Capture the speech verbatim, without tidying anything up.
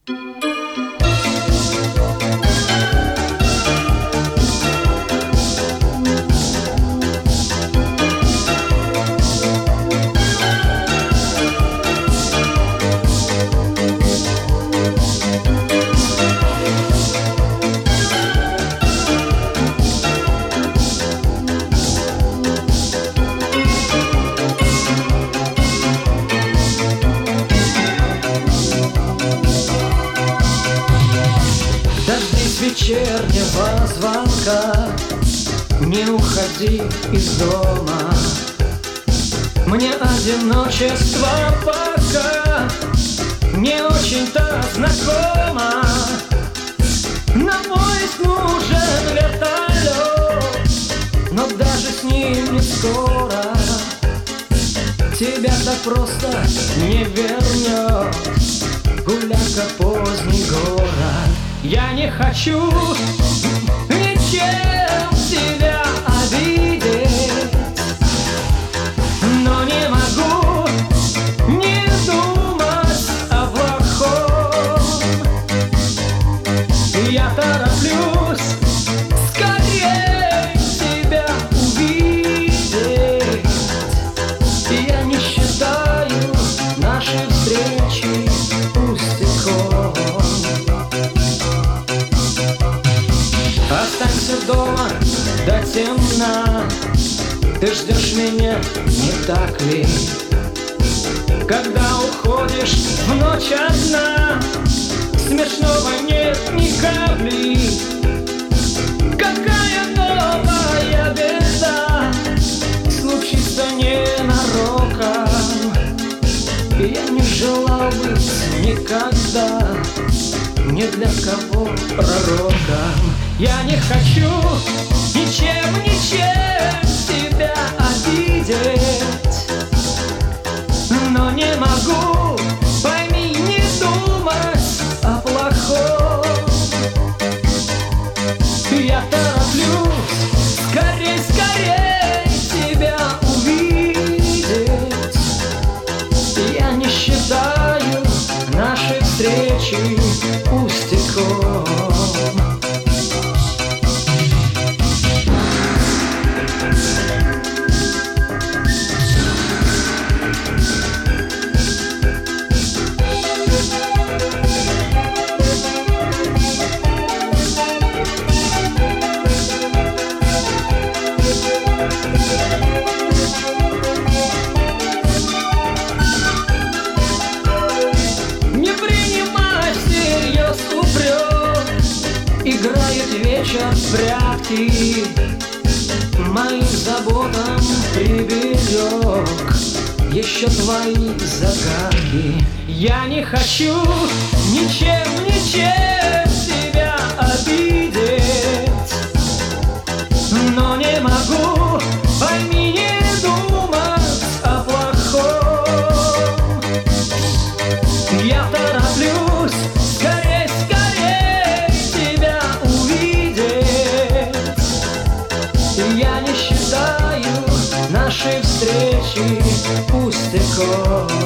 Вечернего звонка, не уходи из дома. Мне одиночество пока не очень-то знакомо. На поиск нужен вертолет, но даже с ним не скоро тебя так просто не вернет гулянка поздний город. Я не хочу ничем тебя обидеть, но не могу не думать о плохом. Я тороплюсь скорее тебя увидеть. Я не считаю наши встречи пустяком. Останься дома до темна, ты ждешь меня, не так ли? Когда уходишь в ночь одна, смешного нет ни капли. Какая новая беда случится ненароком. Я не желал быть никогда ни для кого пророком. Я не хочу ничем, ничем тебя обидеть, но не могу, пойми, не думать о плохом. Я тороплюсь скорей, скорей тебя увидеть. Я не считаю наши встречи пустяком. Играет вечер в прятки, моим заботам приберег еще твои загадки. Я не хочу ничем, ничем тебя обидеть, но не могу, пойми, не думать о плохом. Я тороплюсь скорей, скорей тебя увидеть. Я не считаю наши встречи пустяком.